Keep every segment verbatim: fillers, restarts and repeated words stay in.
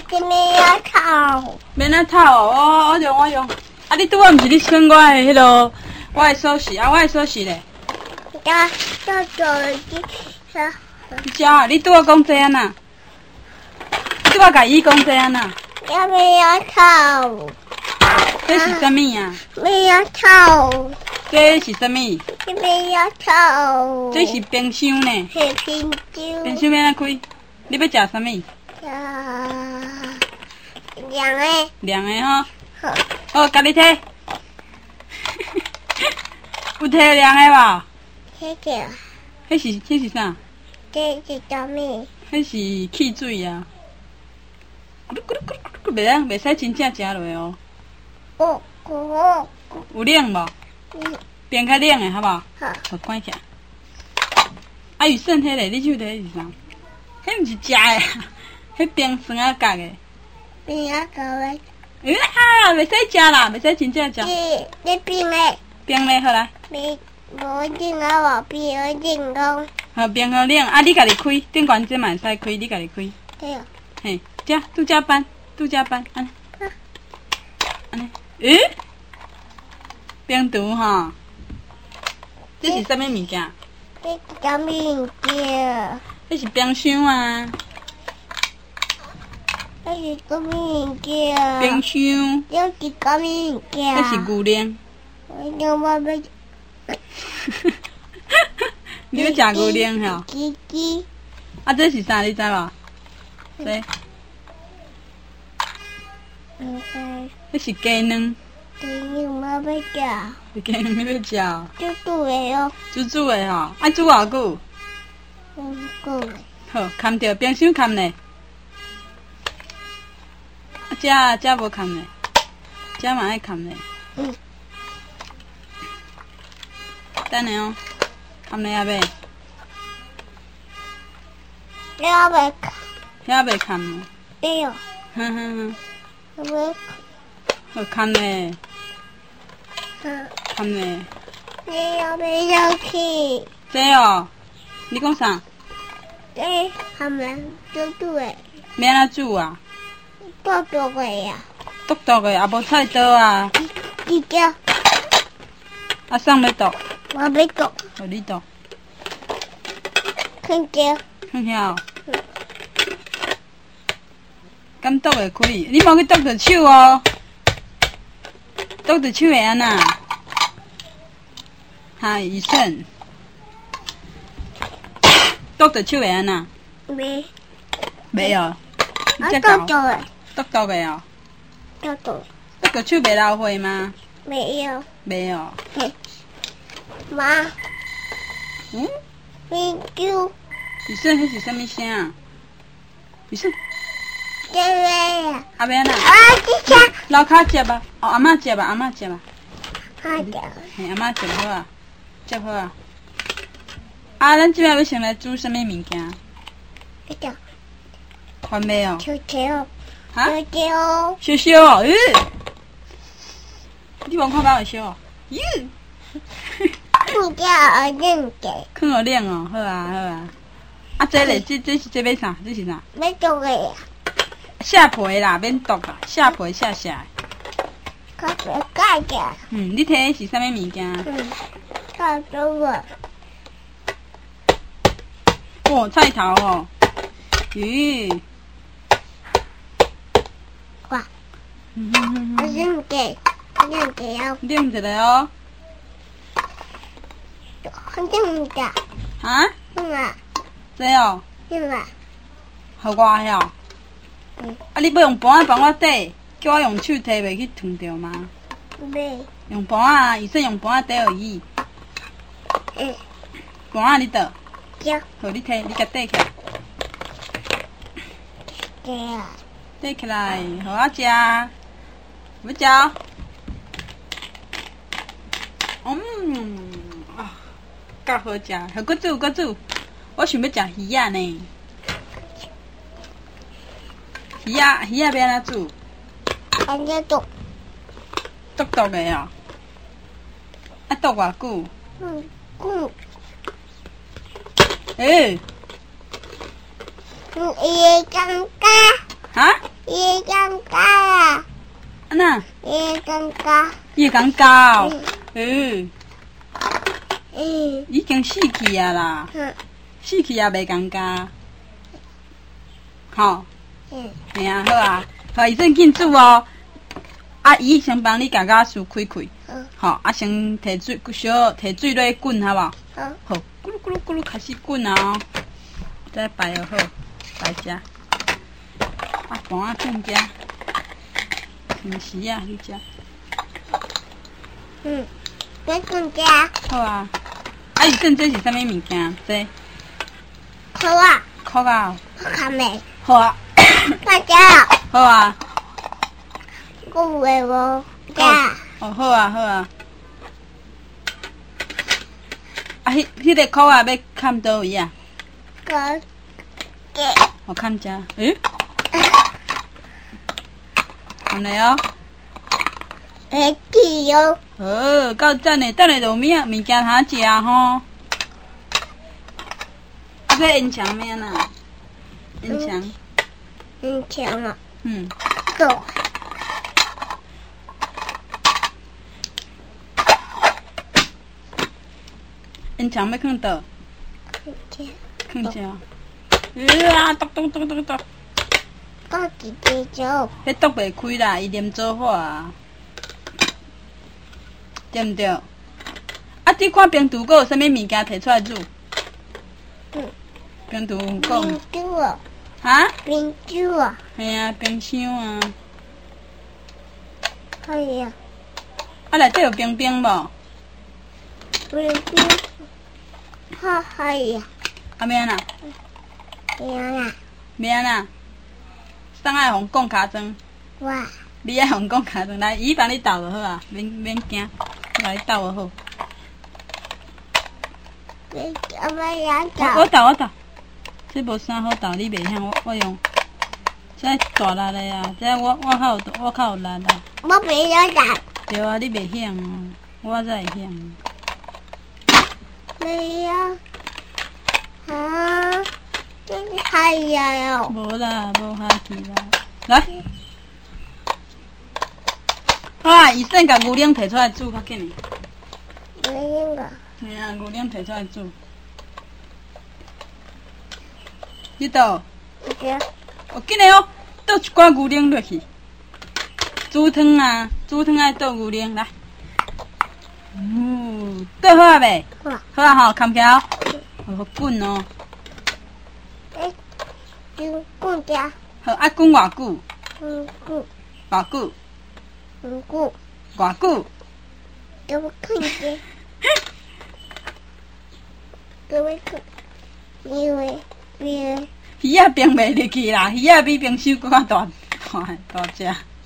这边要套。 免啊套哦，我我用我用。啊，你拄仔毋是你选我的迄落我的锁匙啊，我的锁匙咧。 要要走去说。 你只啊，你拄仔讲这样呐？你拄仔甲伊讲这样呐？ 要不要套？ 这是啥物啊？ 不要套。 这是啥物？ 这边要套。 这是冰箱呢。 是冰箱。 冰箱免啊开？你要食啥物？ 啊，凉的。 凉的吼。 好。 好，甲你摕。有摕凉的无？ 谢谢。 迄是迄是啥？ 这是什么？ 迄是汽水啊。咕噜咕噜咕噜咕噜，袂当袂使真正食落哦。 哦哦。 有冷无？ 嗯。 冰较冷的好无？ 好。 好关起来。啊，有剩迄个，你手摕是啥？迄毋是食的，迄冰酸啊角的。 冰啊角的。 哎呀，袂使食啦，袂使真正食。 你你冰的。 冰的好来。 冰无冷啊，无冰啊，冷讲。 好，冰好冷，啊，你家己开，顶悬这嘛会使开，你家己开。 对哦。 嘿，这拄则班，拄则班，安尼。安尼。诶？冰毒吼。这是啥物物件？ 这是什么物件？ 这是冰箱啊。 这是什么物件？ 冰箱。 这是什么物件？ 这是牛奶。 我要我要。 你要食牛奶吼？ 鸡鸡。 啊，这是啥？你知无？这。 唔知。 这是鸡卵。 鸡卵我要食。 鸡卵你要食哦？ 煮煮的哦。 煮煮的吼，爱煮偌久？ 嗯，够了。 好，牵着冰箱牵咧。啊，这这无牵咧，这嘛爱牵咧。 嗯。 等下哦，牵咧也袂。 你要袂牵？ 遐袂牵哦。 对哦。 哼哼哼。 我要。 好牵咧。 嗯。 牵咧。 你要不要去？ 这哦，你讲啥？ 这他们煮煮的。 免安怎煮啊？ 剁剁的呀。 剁剁的，也无菜刀啊。 你叫。 啊，送要剁？ 我要剁。 互你剁。 看叫。 看遐哦。敢剁会开？你莫去剁着手哦。剁着手会安那？哈，医生。剁着手会安那？ 没。 没哦。 啊，剁剁的。 剁剁的哦。 剁剁。 剁着手袂流血吗？ 没有。 没哦。 嘿。妈。 嗯？ 冰球。 医生，迄是啥物声啊？医生。 这边呀。 阿要安那？ 啊，这下。 楼骹接吧，哦，阿嬷接吧，阿嬷接吧。 好的。 嘿，阿嬷接好啊，接好啊。啊，咱即摆要先来煮啥物物件？ 这个。 还没哦。 球球。 哈？ 球球。 烧烧哦，咦？你望看把会烧哦？咦？ 你叫我认得。 看好冷哦，好啊，好啊。啊，这咧，这这是这要啥？这是啥？ 要做的呀。 下皮啦，免剁啦，下皮下下。 可是盖的。 嗯，你摕的是啥物物件？ 嗯，差不多。 哦，菜头哦。咦？ 哇！ 嗯哼哼我哼。 认得，我认得哦。 冷一下哦。 我认得。 啊？ 嗯啊。 这哦。 嗯啊。 互我晓。 嗯。 啊，你要用盘仔帮我底，叫我用手摕袂去烫着吗？ 袂。 用盘啊，医生用盘仔底而已。 嗯。 盘仔你倒。 叫。 好，你摕，你甲底起来。 对啊。 底起来，互我食。要食？嗯，啊，够好食。好，搁煮，搁煮。我想要食鱼仔呢。鱼仔，鱼仔要安怎煮？ 安尼做。 剁剁的哦。啊，剁偌久？ 嗯嗯。 诶。 嗯，伊会尴尬。 哈？ 伊伊刚加啊， 安那？ 伊刚加， 伊会讲教哦。嗯， 嗯已经死去啊啦， 嗯死去也袂讲教。吼， 嗯， 嘿啊，好啊，好，伊先紧煮哦。啊，伊先帮你甲甲水开开， 好， 吼，啊，先摕水小摕水落滚，好无？ 好， 好，咕噜咕噜咕噜开始滚啊、哦，再摆就好，摆食。啊，盘啊更食，平时啊你食。 嗯，别更加， 好啊。啊，伊阵这是啥物物件？这好啊， 壳啊？ 好看没？ 好啊， 大家， 好啊。 我为我家， 哦，好啊，好啊。啊，迄迄个壳啊，要砍倒位啊？ 个给， 我看一下，诶，看来哦。 会记哟， 哦，够赞的，等下就有物啊物件通食吼。啊，要烟肠咩啦？烟肠， 很强啊， 嗯， 走， 烟肠要放倒， 很强， 放这。呃啊，咚咚咚咚咚， 到底得走， 迄剁袂开啦，伊黏做化啊，对毋对？啊，你看冰厨阁有啥物物件摕出来煮？ 嗯， 冰厨阁冰珠啊， 哈？ 冰珠啊， 嘿啊，冰箱啊， 可以啊， 啊内底有冰冰无？ 冰冰，好可以啊， 啊免啦， 免啦， 免啦，送爱互讲尻川， 哇， 你爱互讲尻川，来，伊帮你倒就好啊，免免惊，我帮你倒就好。 你要不要我我走？ 倒我倒，这无啥好倒，你袂晓我我用。这大力的啊，这我我较有我较有力啊。 我不要走， 对啊，你袂晓哦，我才会晓。 没有，啊，这是海呀哟， 无啦，无下去啦。来，好啊，医生甲牛奶摕出来煮较紧诶。 没那个， 嘿啊，牛奶摕出来煮。你倒， 不是， 哦，紧诶哦，倒一寡牛奶落去。煮汤啊，煮汤爱倒牛奶来。哦，倒好啊未？ 哇， 好啊吼，扛起来哦，好滚哦。 哎，就公家， 好，啊滚偌久？ 嗯，顾， 偌久？ 嗯顾， 偌久？ 给我看见，给我看，因为因为鱼仔冰袂入去啦，鱼仔比冰箱搁较大，大大只。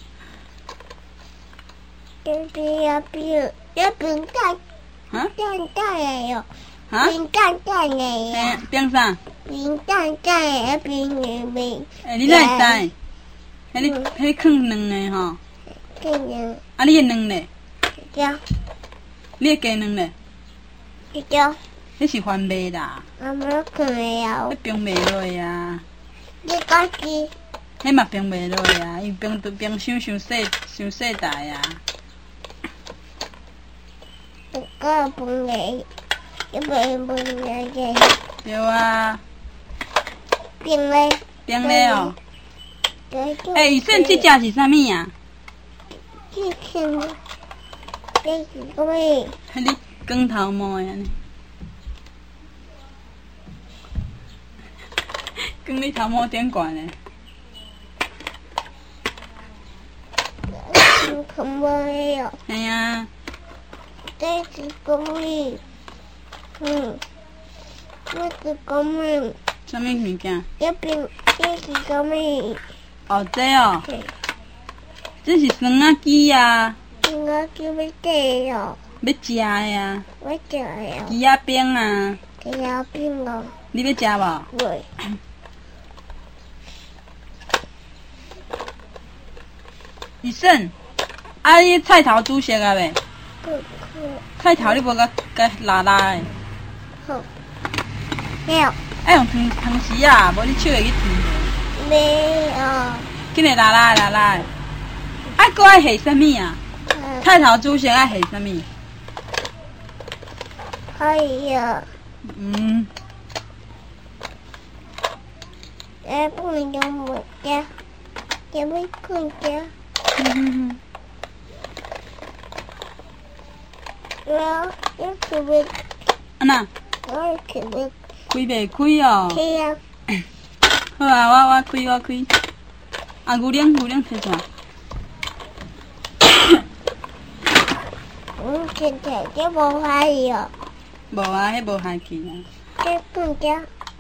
这边要冰要冰蛋哈？ 蛋蛋也有， 哈？ 冰蛋蛋也嘿有，， 冰啥？ 冰蛋蛋也有冰里面， 诶，你哪会知？迄你迄放卵的吼， 可能啊，你的卵咧？ 叫你的鸡卵咧？ 一叫迄是番麦啦， 阿妈可能迄要冰袂落去啊， 这个是迄嘛冰袂落去啊，因为冰冰箱伤细伤细大啊。 这个不能，一般不能给对啊， 冰嘞， 冰咧哦。 这个诶，医生，这只是啥物啊？ 这是这是个咩？ 迄你光头毛的安尼，光你头毛顶悬的。 是什么呀？ 嘿啊， 这是个咩？嗯，这是个咩？ 啥物物件？ 这边这是个咩？ 哦，这哦， 对， 这是酸仔鸡啊， 应该就是这哟， 要食的啊， 我这呀， 鸡仔冰啊， 这要冰哦， 你要食无？ 对， 医生，啊，你菜头煮熟啊未？ 不可菜头你无甲甲拉拉的， 好，没有爱用汤汤匙啊，无你手会去烫。 没有， 紧来拉拉拉拉。啊，搁爱下什么啊？菜头煮先爱下什么？ 可以啊。 嗯。 哎，不能用我家，也没空家。 嗯哼我要去买， 安那？ 我要去买。 开袂开哦。 开啊！ 好啊，我我开我开。啊，牛奶牛奶摕出来。 嗯，现在这无法去哦。 无啊，迄无下去啊。 这空家。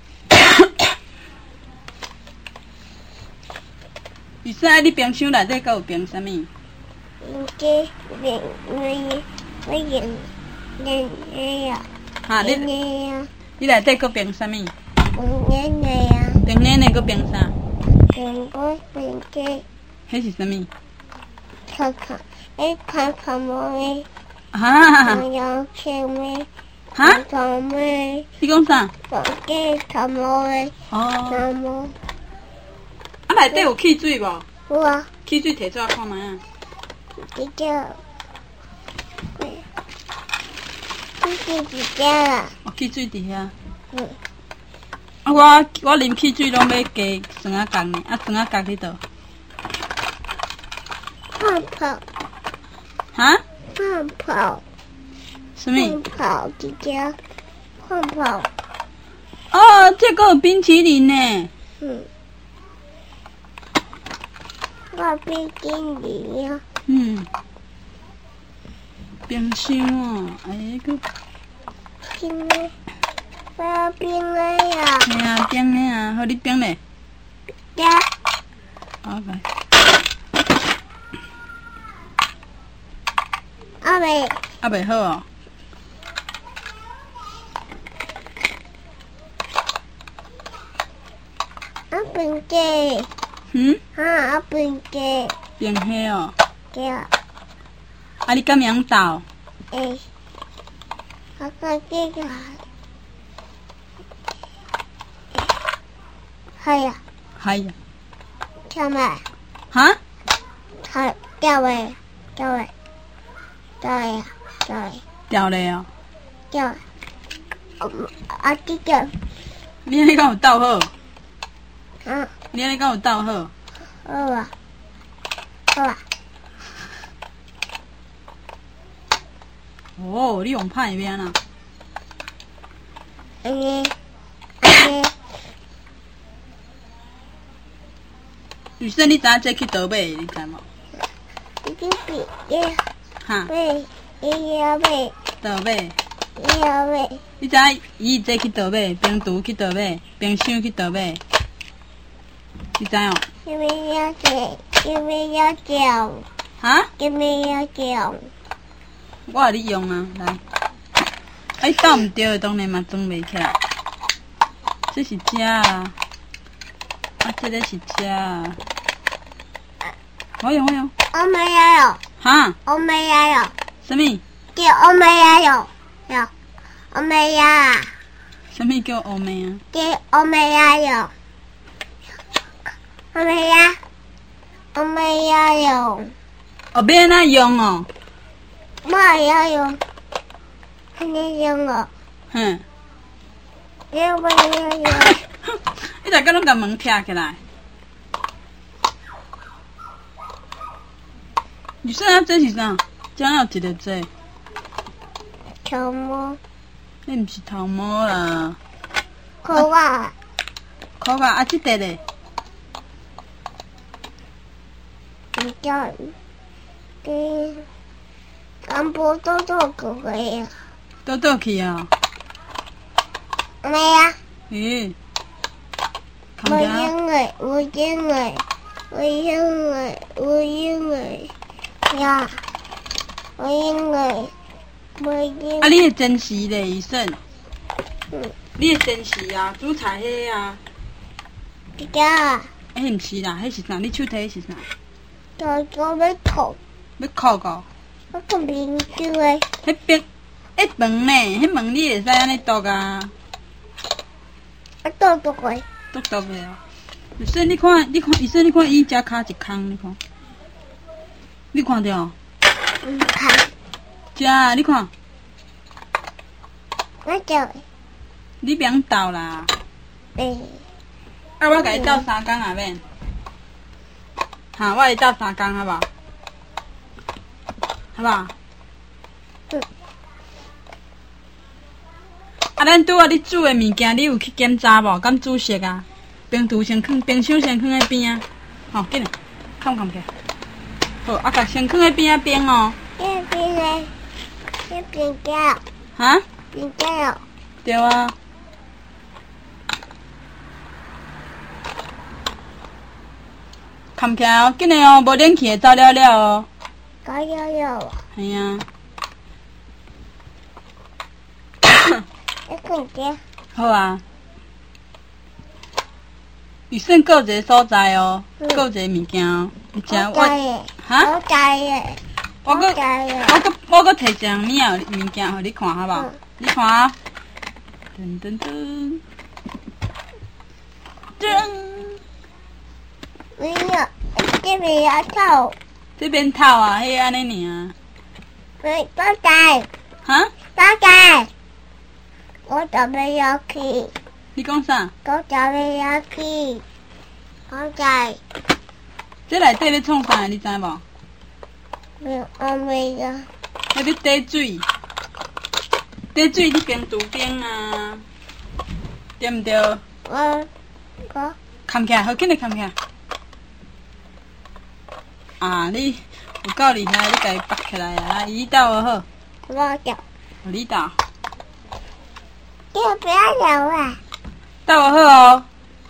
雨伞，你冰箱内底阁有冰啥物？ 嗯，这冰冰冰冰冰冰呀。 哈，你冰呀。 你内底阁冰啥物？ 冰冰的呀。 冰奶奶阁冰啥？ 冰冰冰这。 迄是啥物？ 看看，哎，看看么的。 哈。 看要吃咩？ 哈？ 看咩？ 你讲啥？ 看这看么的？ 哦。 看么？ 啊，内底有汽水无？ 有啊。 汽水摕出来看卖啊。 这个。这是几只啦？ 哦，汽水伫遐。 嗯。 啊，我我啉汽水拢要加酸仔角呢，啊酸仔角伫倒？ 泡泡。 哈？ 泡泡。 什么？ 泡泡一只。泡泡。 哦，这个有冰淇淋呢。 嗯。我冰淇淋呀。 嗯。冰箱哦，哎个。 冰的，我要冰的呀。 嘿啊，冰的啊，好你冰嘞。 呀。 好来。 阿妹。 啊，袂好哦。 啊，冰鸡。 嗯？ 啊，啊，冰鸡。 冰虾哦。 对啊。 啊，你敢养豆？ 诶。啊个这个。系啊。 系啊。 跳咩？ 哈？ 跳跳喂，跳喂，跳喂，跳喂。 掉嘞哦。 跳。啊，这个。 你安尼敢有斗好？ 啊。 你安尼敢有斗好？ 好啊。好啊。 哦，你用歹要安那？ 安尼，安尼。 雨生，你知影这去倒买？你知无？ 这个比耶。 哈。 买，伊要买。 倒买。 伊要买。 你知影伊这去倒买？冰厨去倒买？冰箱去倒买？你知哦？ 因为要这，因为要叫。 哈？ 因为要叫。 我互你用啊，来。哎，倒毋对，当然嘛装袂起来。这是食啊，啊，这个是食啊。我用我用。 欧美也有。 哈？ 欧美也有。 什么？ 叫欧美也有，有。欧美呀。 什么叫欧美啊？ 叫欧美也有。欧美呀。欧美也有。 哦，要安怎用哦？ 我也要用。安尼用哦。 哼。 要我也要用。 你大家拢甲门拆起来。你说啊，这是啥？这哪有一个这？ 头毛。 那毋是头毛啦。 裤袜。 裤袜啊，这个咧？ 唔叫。给。干部都做过个呀。 倒倒去啊？ 没啊。 咦？ 我因为，我因为，我因为，我因为呀，我因为，我因。 啊，你会珍惜咧，医生。 嗯。 你会珍惜啊，煮菜迄啊。 这个啊。 迄毋是啦，迄是啥？你手提是啥？ 就做要烤。 要烤个？ 我看冰箱诶。 迄冰，迄饭呢？迄饭你会使安尼剁啊？ 我剁剁过。 剁剁的哦。 雨生，你看，你看，雨生，你看，伊只骹一空，你看，你看到？ 唔看。 只啊，你看。 我做。 你别倒啦。 嗯。 啊，我甲伊斗三工啊免。哈，我会斗三工好无？好无？ 嗯。 啊，咱拄啊，你煮的物件，你有去检查无？敢煮熟啊？冰橱先放，冰箱先放喺边啊。吼，紧嘞，看看起。好，啊，甲先放喺边啊冰哦。 边边嘞，边边掉。 哈？ 边掉。 对啊。看起来哦，紧嘞哦，无冷气会走了了哦。 走了了。 系啊。 一困觉。 好啊。雨生各一个所在哦，各一个物件哦。而且我，哈？ 我知诶。 我搁，我搁，我搁摕一样物啊物件互你看，好无？你看啊。噔噔噔。噔。 没有，这边要透。 这边透啊，迄安尼尔。 没，多在。 哈？ 多在。我准备要去。 你讲啥？ 我准备要去。我在。 这内底咧创啥？你知无？ 没有，我没有。 迄咧滴水，滴水伫冰橱顶啊，对毋对？ 我我。 扛起来，好紧嘞，扛起来。啊，你有够厉害，你家己拔起来啊！伊斗好好。 我斗。 你斗。 你不要咬啊！ 斗好哦。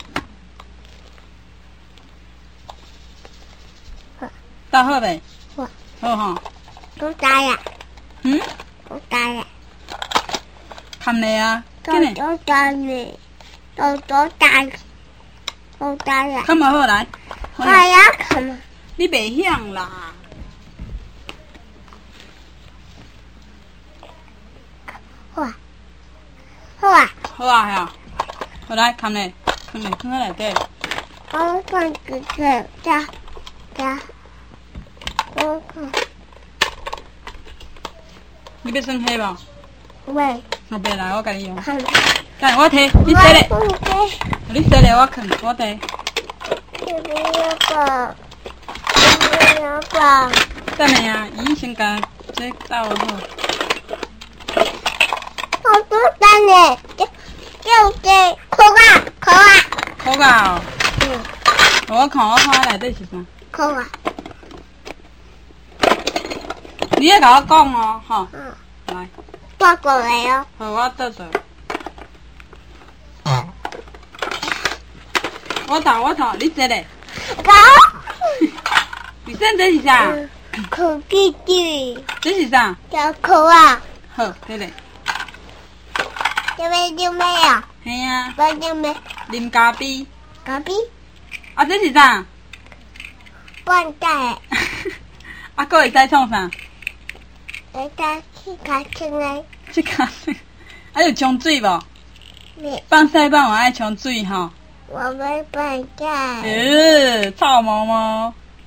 斗好未？ 好。 好吼。 都大呀。 嗯？ 都大呀。 看嘞啊， 紧嘞。都大嘞，都都大，都大呀。 看无好来。 我要看嘛。 你袂响啦。 好啊。好啊。 好啊，吓。好来，看嘞，看嘞，放喺内底。 我看这个，加加。我看。 你要算黑无？ 喂。 后壁来，我甲你用。 看。 来，我摕，你洗咧。你洗咧，我放，我摕。 这边有个，这边有个。 等下啊，伊先甲这斗好。 好多蛋呢，就就这扣啊扣啊。 扣啊！ 嗯。 我看我看内底是啥？ 扣啊。 你要甲我讲哦，吼。 嗯。 来。 倒过来哦。 好，我倒倒。我倒我倒，你坐咧。 搞。 你说这是啥？ 扣弟弟。 这是啥？ 叫扣啊。 好，对咧。 这边有没有？ 系啊。 这边没。 啉咖啡。 咖啡。 啊，这是啥？ 半袋。 啊，佫会使创啥？ 会使去卡车嘞。 去卡车。啊，有冲水无？ 没。 放屎放我爱冲水吼。 我没半袋。 呃，臭毛毛。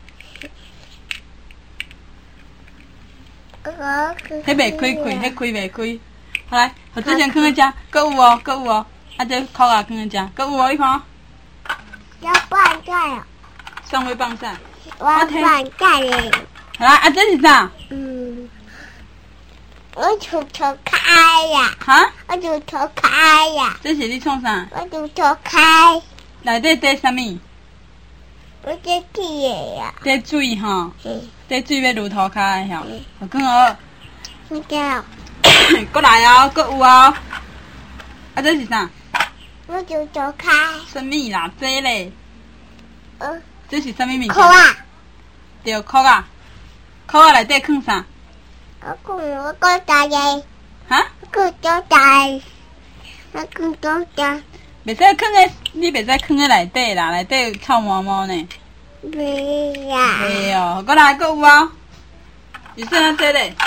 迄袂开开，迄开袂开。好来，互这先放喺遮，搁有哦，搁有哦。啊，这扣啊放喺遮，搁有哦，你看。 要半袋哦。 上尾放啥？ 我半袋嘞。 好啦，啊，这是啥？ 嗯。我从头开呀。 哈？ 我从头开呀。 这是你创啥？ 我从头开。 内底滴啥物？ 我这滴的呀。 滴水吼。 嗯。 滴水要如涂骹的吼。好讲哦。 你叫。 过来哦，搁有哦。啊，这是啥？ 我从头开。 什么啦？这嘞？ 嗯。 这是啥物物件？ 扣啊。 对，扣啊。扣啊，内底放啥？ 我讲我讲大个。 哈？ 我讲多大？我讲多大？ 袂使放在，你袂使放在内底啦，内底臭毛毛呢。 袂呀。 袂哦，过来，搁有哦。你说啊，这嘞？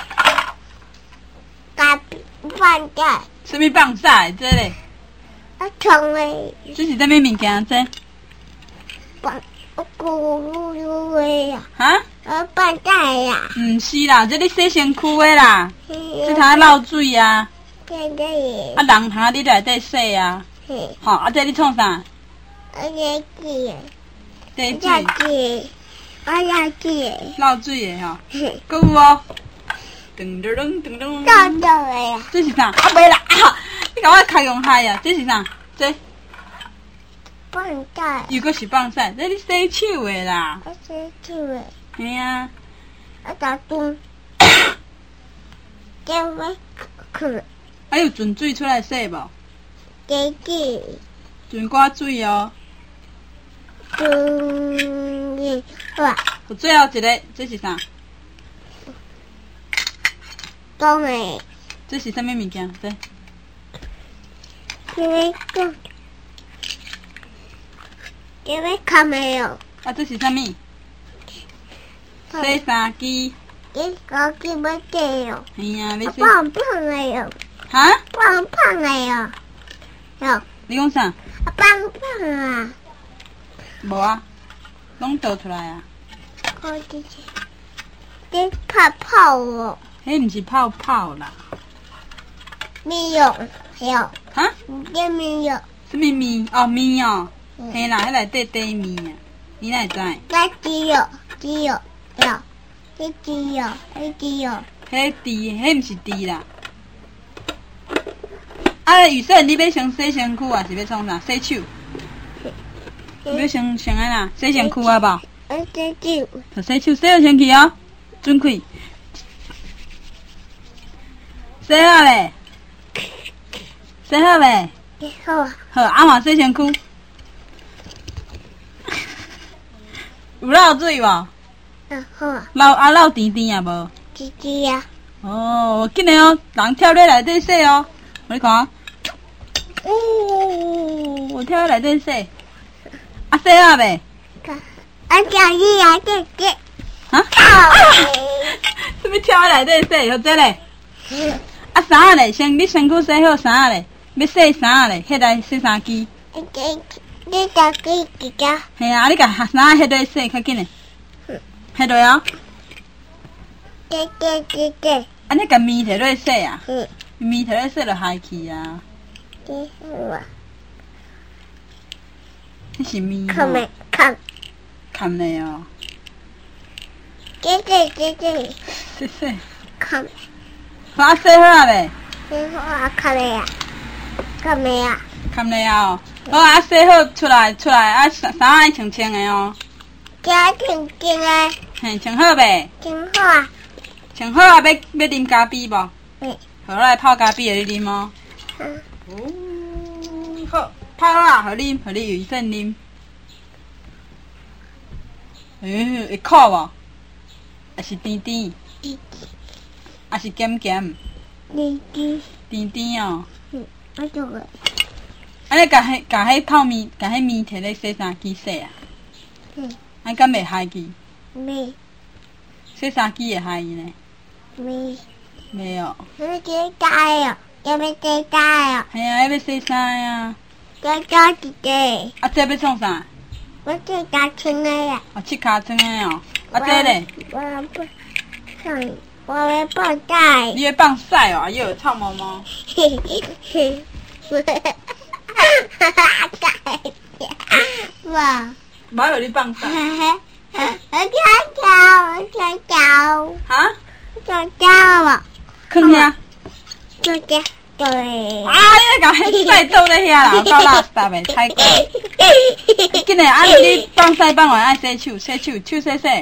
咖饭袋。 什么放啥？这嘞？ 我冲嘞。 这是啥物物件？这？ 放我咕噜喂呀， 哈？ 我放大呀， 毋是啦，这你洗身躯的啦，这通漏水啊。 现在也， 啊，人通你内底洗啊。 嘿， 吼，啊，这你创啥？ 我要记， 地我要水记，我要记， 漏水的吼。 嘿， 搁有无？噔噔噔噔噔。 到到了呀， 这是啥？啊，袂啦！啊，你甲我开用害啊！这是啥？这放大， 又搁是放屎，这你洗手的啦。 我生气了， 嘿啊。 我打洞，这位可啊，有存水出来洗无？ 给记， 存寡水哦。 中哇， 有最后一个，这是啥？ 讲诶， 这是啥物物件？这这位讲，这位看没有？ 啊，这是啥物？洗衫机。 这个记不得哟， 嘿啊，要洗。 胖胖的哟， 哈？ 胖胖的哟，哟， 你讲啥？ 胖胖啊， 无啊，拢倒出来啊。 我这是，这泡泡哦， 迄毋是泡泡啦。 没有，有， 哈？ 这没有， 什么面？哦，面哦。 嗯嘿啦，迄内底底面啊。你哪会知？ 这只有，只有，有，这只有，这只有， 迄猪，迄毋是猪啦。啊，雨伞，你要先洗身躯啊，是要创啥？洗手。你要先先安那？洗身躯啊无？ 我这只， 就洗手，洗好先去哦。准开。洗好未？洗好未？ 好啊， 好，啊嘛洗身躯。有漏水无？ 嗯好啊， 漏啊漏甜甜啊无？ 这只呀， 哦，紧的哦，人跳咧内底洗哦。我你看，哦，我跳咧内底洗。啊，洗啊未？ 看，我叫你来这这， 哈？什么跳咧内底洗？好这咧？啊，衫仔咧，先你身躯洗好衫仔咧，要洗衫仔咧，迄台洗衫机。 这这叫几几个？ 嘿啊，你甲衫仔迄台洗较紧嘞。迄台哦。 这这这这， 啊，你甲面摕落去洗啊？ 嗯， 面摕落去洗就害去啊。 这好啊， 迄是面看没哦。 看？ 看咧哦。 这这这这， 洗洗。 看， 好啊，洗好啊未？ 这好啊，看没呀？看没呀？ 看咧啊哦。好啊，洗好出来出来啊，衫衫爱穿穿的哦。 这挺挺啊， 嘿，穿好未？ 挺好啊， 穿好啊，要要啉咖啡无？ 嗯好，来泡咖啡互你啉哦。 嗯， 哦，好，泡啊，互啉，互你有顺啉。诶，会苦无？还是甜甜？ 你还是咸咸？ 你你， 甜甜哦。 嗯，我做个， 安尼甲迄甲迄泡面，甲迄面摕咧洗衫机洗啊？ 嗯， 安敢袂害去？ 没洗衫机会害伊呢？ 没， 袂哦。 我这大哟，这边这大哟， 系啊，要洗衫啊。 这这几个， 啊，这要创啥？ 我这大青的呀， 啊，七卡装的哦。啊，这咧？ 我不看，我要放大， 你要放屎哦？又有臭毛毛。 嘿嘿嘿，哈哈哈，哇！ 无要你放屎。 我想叫，我想叫， 哈？ 我想叫啊！ 囥遐。 就这对。 啊！你甲迄屎倒咧遐啦，有够垃圾的，太过。紧嘞，啊！你放屎放完爱洗手，洗手，手洗洗。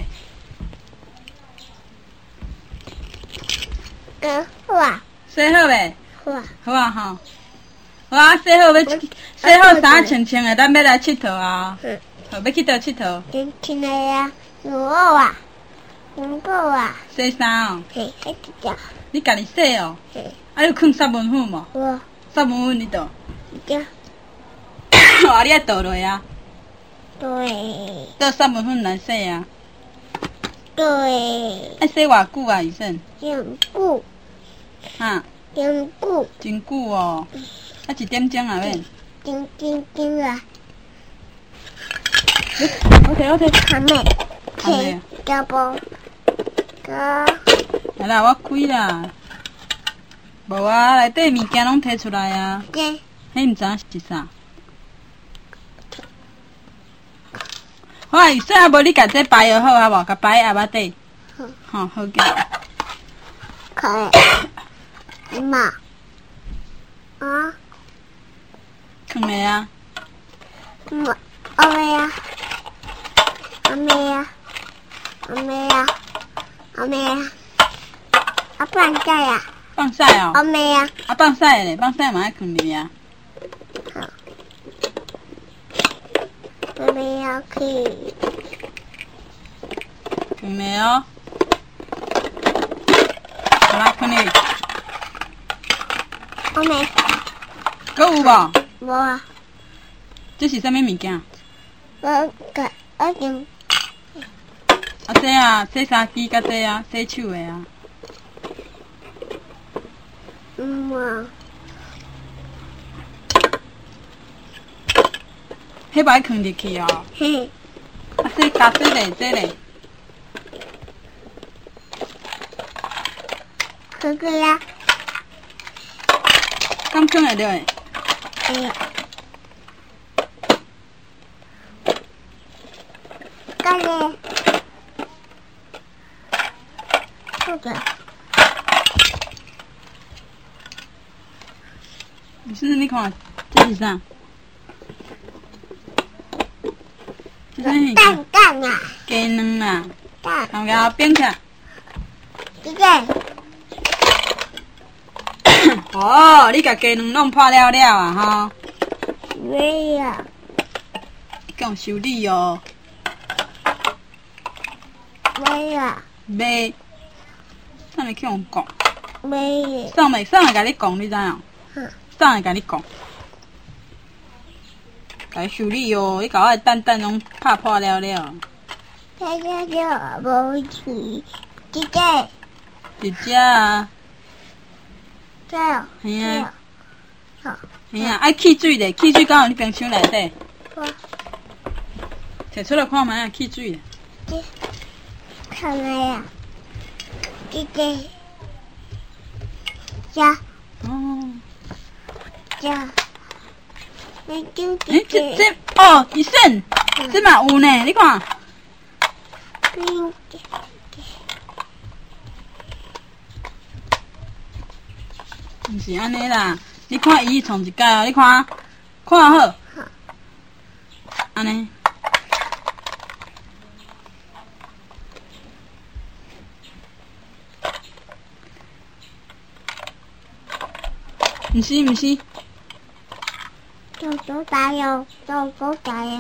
嗯，好啊， 洗好未？ 好啊， 好啊吼。好啊，洗好要洗好衫穿穿的，咱要来佚佗啊。 嗯， 好，要去倒佚佗？ 真亲的呀，有我啊，有我啊， 洗衫哦。 嘿，还知道， 你家己洗哦。 嘿， 啊，你有放杀蚊粉无？ 我杀蚊粉你倒。 这啊，你爱倒落啊？ 对倒杀蚊粉来洗啊。 对， 爱洗偌久啊，医生？ 真久哈， 真久， 真久哦。啊，一点钟啊免。 真真真啊， OK OK， 还没， 还没这要不，哥， 来啦，我开啦。无啊，内底物件拢摕出来啊。 这， 迄毋知影是啥。好啊，说啊，无你甲这摆好好无？甲摆下巴底。 好， 吼，好个。 可以。妈，啊， 放咧啊。 妈，阿妹啊，阿妹啊，阿妹啊，阿妹啊，阿放假呀？ 放晒哦。 阿妹啊， 啊，放晒咧，放晒嘛爱放里啊。 好，阿妹要去。 放咧哦。好啦，放咧。 阿妹。 搁有无？ 无啊。 这是啥物物件？ 我个我用。 啊，这啊，洗衫机甲这啊，洗手的啊。 嗯啊。 迄摆放入去哦。 嘿。 啊，这加这嘞，这嘞。 可可呀。 敢放会着诶？ 哎。干嘞。这个。 是你看，这是啥？这是蛋蛋啊！ 鸡卵啊！ 蛋。 然后甲变起来。 这个。 哦，你甲鸡卵弄破了了啊，吼！ 没有。 讲修理哦。 没有。 卖。啥物去用讲？ 没有。 啥物？啥物甲你讲？你知影？ 嗯。 啥会甲你讲？甲你修理哦，你甲我的蛋蛋拢拍破了了。 这个就无去，这个。 一只啊。 这样。 系啊。 好。 系啊，爱起水咧，起水敢有你冰箱内底？ 我。 摕出来看觅啊，起水咧。 这。看来呀。这个。这。 哦。 这，你丢诶，这这哦，一瞬，这嘛有呢，你看。 冰。 毋是安尼啦，你看伊创一盖哦，你看，看好。安尼。毋是毋是。 走走加油，走走加油。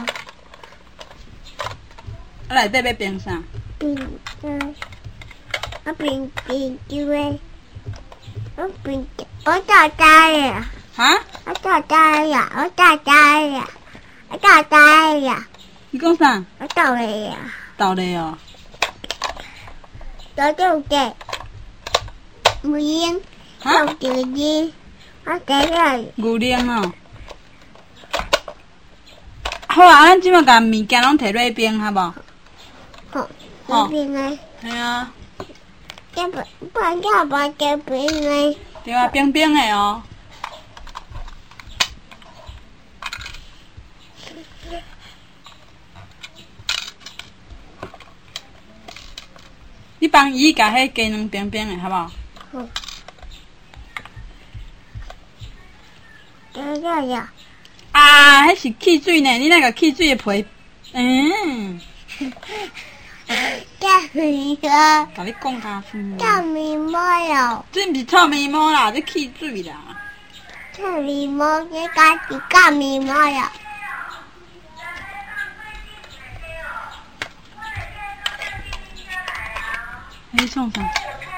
啊，内底要冰啥？ 冰嗯，我冰冰丢诶，我冰我大家呀。 哈？ 我大家呀，我大家呀，我大家呀。 你讲啥？ 我到了呀。 到了哦。 走走的，母鹰， 哈？ 走丢的，我在这里。 牛奶哦。好啊，咱即马甲物件拢摕落冰，好无？ 好，这边呢？ 系啊。 这不不然要把这边呢？ 对啊，冰冰的哦。你帮伊甲迄鸡卵冰冰的，好无？ 好。这个呀。 啊，迄是汽水呢！你那个汽水的皮，嗯。 这是个。 甲你讲咖啡。 这面膜哟。 这毋是臭面膜啦，这汽水啦。 这面膜这家己干面膜呀。 你创啥？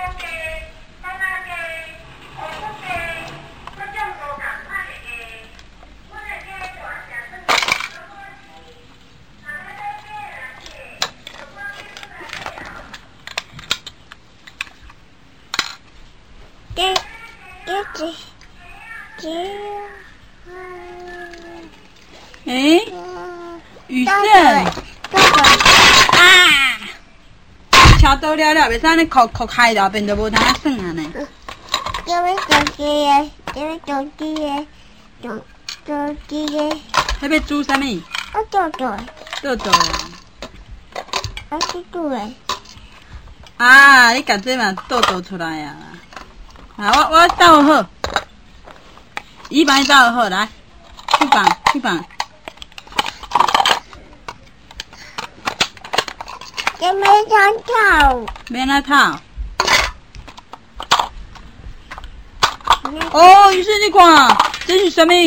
这这这这。 诶，雨到伞。 数了了，袂使安尼哭哭害了，变就无通啊算啊呢。 叫要做鸡的，叫要做鸡的，做做鸡的。 迄要煮啥物？ 我做做， 豆豆。 我去煮的。 啊！你甲这嘛豆豆出来啊！啊，我我倒好，伊帮你倒好，来，去放去放。 也没想炒。 免那套。哦，于是你看，这是什么？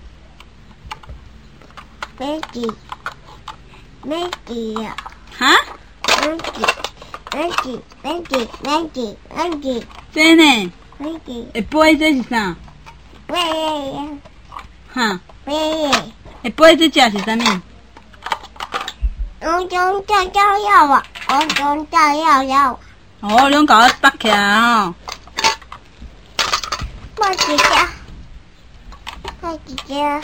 没鸡，没鸡呀！ 哈？ 没鸡，没鸡，没鸡，没鸡，没鸡。 这呢？ 没鸡。 会飞这是啥？ 喂呀！ 哈？ 喂！ 会飞这只是啥物？ 我种炸药药啊！我种炸药药。 哦，你甲我搭起来吼。 我姐姐，我姐姐。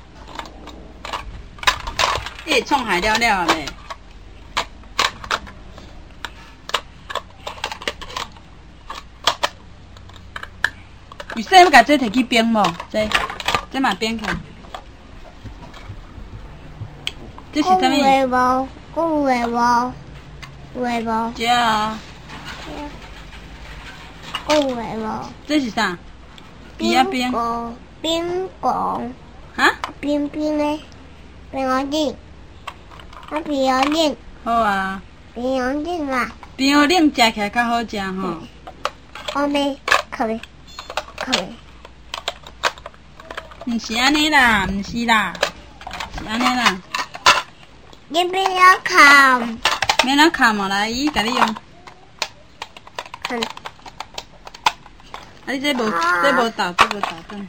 你会创害了了嘞？有说要甲这摕去冰无？这这嘛冰起来。这是啥物？ 有诶无？有诶无？有诶无？ 这啊。 有诶无？ 这是啥？冰啊冰。 冰棍。 哈？ 冰冰的，冰洋冷。啊，冰洋冷。 好啊。 冰洋冷啊。 冰洋冷食起来较好食吼。 我没可没可没。 毋是安尼啦，毋是啦，是安尼啦。 你不要看。 免哪看嘛，来，伊甲你用。 看。 啊，你这无这无倒，这无倒转。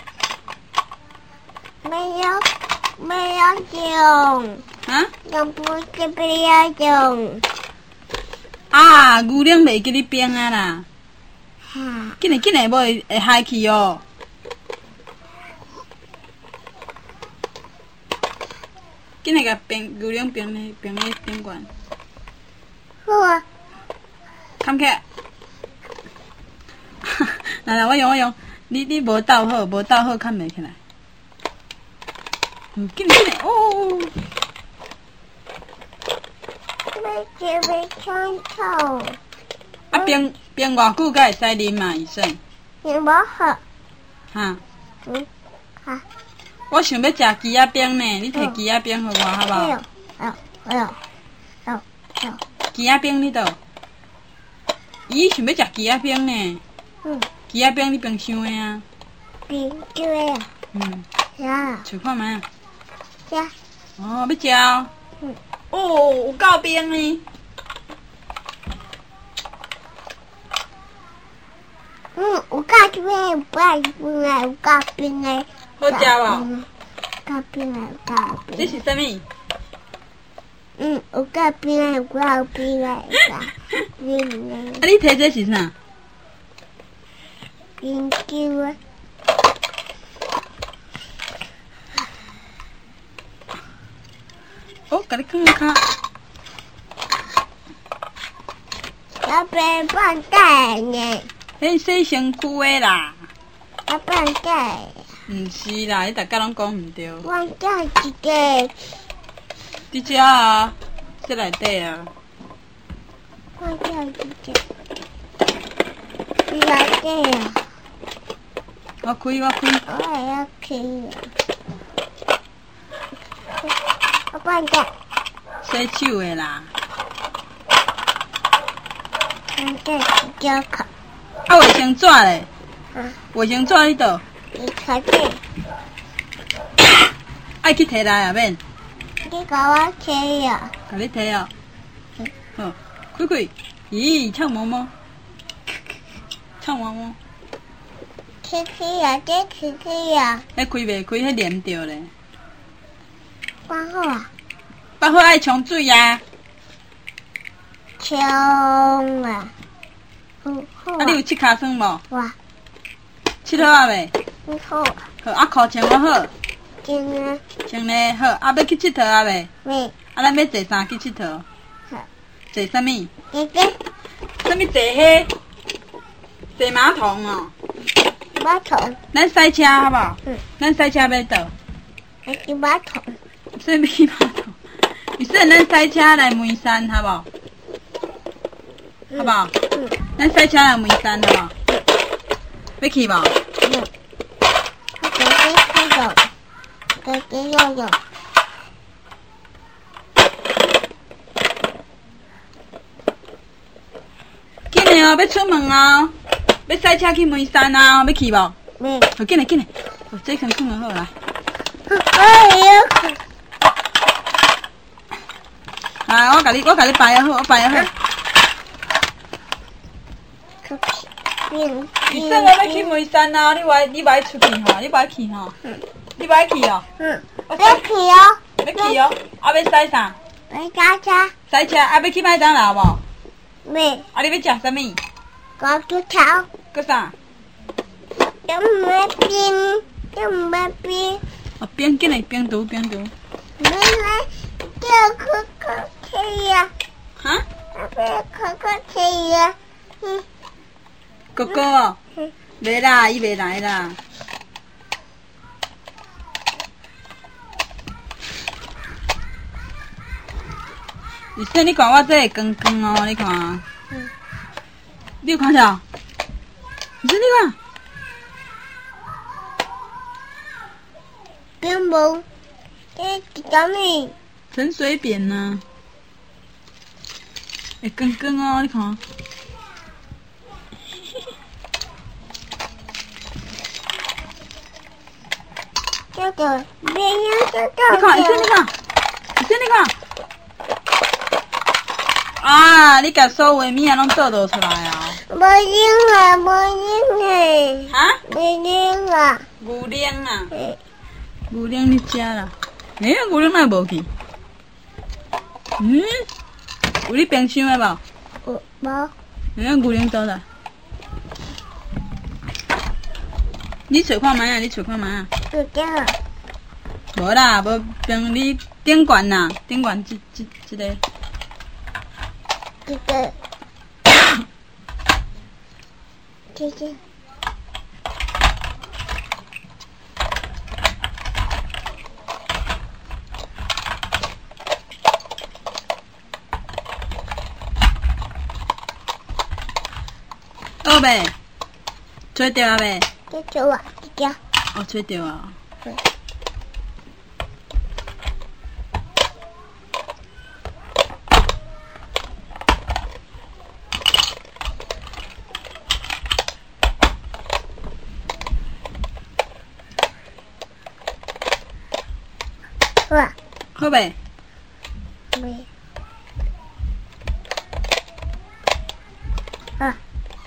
没有没有用。 啊？ 用不是不要用。 啊，牛奶袂记你冰啊啦。 哈。 紧嘞紧嘞，无会会害去哦。紧来甲冰牛奶冰咧冰咧顶悬。 好啊。 看起来。来来，我用我用，你你无倒好，无倒好，看袂起来。嗯，紧嘞紧嘞，哦。 没吃没抢头。 啊，冰冰偌久才会使啉嘛？医生。 冰无好。 哈。 嗯。哈。 我想要食鸡仔冰呢，你摕鸡仔冰互我好无？ 哎呦，哎呦，哎呦，哎呦。 鸡仔冰你倒？咦，想要食鸡仔冰呢？ 嗯。 鸡仔冰你冰箱的啊？ 冰箱的啊。 嗯。 呀。 试看觅。 呀。 哦，要食哦。 嗯。 哦，有够冰呢。 嗯，有够冰的，有够冰的，有够冰的。 好食无？ 有够冰的，有够冰。 这是啥物？ 嗯，有够冰的，有够冰的，有够冰的。 啊，你摕这是啥？ 冰球啊。 哦，甲你放下骹。 要被放带呢。 迄洗身躯的啦。 要放带。 毋是啦，你逐家拢讲毋对。 放带一个。 伫遮啊，这内底啊。 放带一个。内底啊。 我开我开。 我也要开啊。我放带。 洗手的啦。 放带是胶壳。 啊，卫生纸咧？ 啊。 卫生纸你倒？ 你看这。 爱去摕来啊免。 你甲我摕啊。 甲你摕哦。好，开开。咦，唱毛毛。唱毛毛。 开开啊，这开开啊。 迄开袂开，迄黏着咧。 关好啊。 包好爱冲水啊。 冲啊。嗯，好啊。 啊，你有拭骹霜无？ 哇。 拭好啊未？ 嗯，好啊。 好，啊裤穿我好。 穿啊。 穿咧好，啊要去佚佗啊未？ 未。 啊，咱要坐啥去佚佗？ 好。 坐啥物？ 姐姐。 什么坐迄？坐马桶哦。 马桶。 咱赛车好不好？ 嗯。 咱赛车要倒。 还是马桶。 什么马桶？你说咱赛车来梅山好不好？好不好？ 嗯。 咱赛车来梅山好不好？要去无？ 嗯。我直接去游，直接游泳。 紧嘞哦，要出门哦，要赛车去梅山啊，要去无？ 嗯。 好，紧嘞紧嘞，哦，这空困好来。 哎呀！ 来，我甲你，我甲你摆好，我摆好。 变你说我要去梅山啊，你歪你歪出去吼，你歪去吼，你歪去哦。 嗯。要去哦。 要去哦，啊要赛啥？ 要加车。 赛车啊要去麦当劳无？ 未。 啊你要食啥物？ 搞猪头。 搁啥？ 要买冰，要买冰。 哦，冰紧嘞，冰毒冰毒。 买来叫可可吃呀。 哈？ 要可可吃呀。嗯。 哥哥哦。嗯。袂啦，伊袂来啦。你说你看我这会光光哦，你看。嗯。你有看到？你说你看。 冰棒，这是啥物？ 陈水扁呐、啊，会光光哦，你看。 这个别样这个。 你看，你看，你看，你看，你看。啊！你把所有的物啊拢倒倒出来啊！ 无用啊，无用诶。 哈？ 无用啊。 牛奶啊。牛奶你食啦？诶，牛奶哪会无去？嗯？有你冰箱的无？ 有无？ 诶，牛奶倒来。你找看卖啊！你找看卖啊！ 有点。 无啦，无冰你顶悬啦，顶悬即即即个。 这个。这个。 好呗，吹到啊呗。 这就啊，这个。 哦，吹到啊。 对。好啊。 好呗。 没。啊。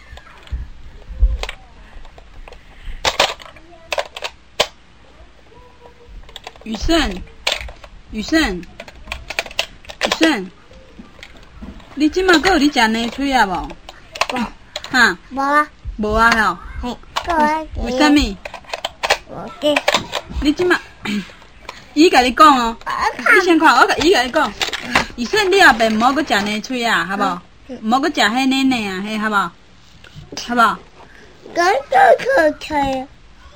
雨胜，雨胜，雨胜，你即马还有你食奶嘴啊无？ 无。 哈？ 无啊。 无啊吼。 嘿。够啊。 为什么？ 无给。 你即马，伊甲你讲哦。你先看，我甲伊甲你讲。雨胜，你后边毋好搁食奶嘴啊，好无？毋好搁食迄奶奶啊，迄好无？好无？ 刚刚可开。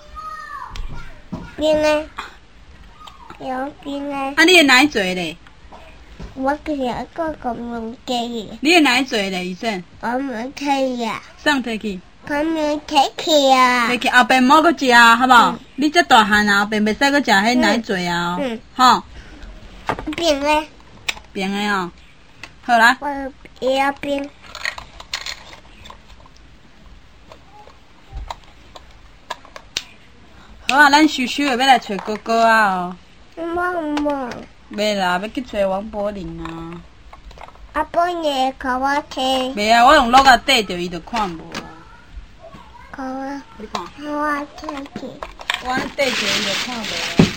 冰呢？有冰呢？ 啊，你的奶嘴咧？ 我其实个个唔记。 你的奶嘴咧，雨胜？ 我唔睇呀。 送摕去。 我唔睇去啊。 摕去后边莫搁食啊，好无？你这大汉啊，后边袂使搁食迄奶嘴啊， 嗯。 吼。 冰呢？ 冰的哦。好啦。 我也要冰。 好啊，咱收收的要来找哥哥啊哦。 妈妈。 袂啦，要去找王柏林啊。 阿伯你甲我睇。 袂啊，我用录啊缀着伊就看无啊。 甲我。 你看。 我睇去。 我缀着伊就看无。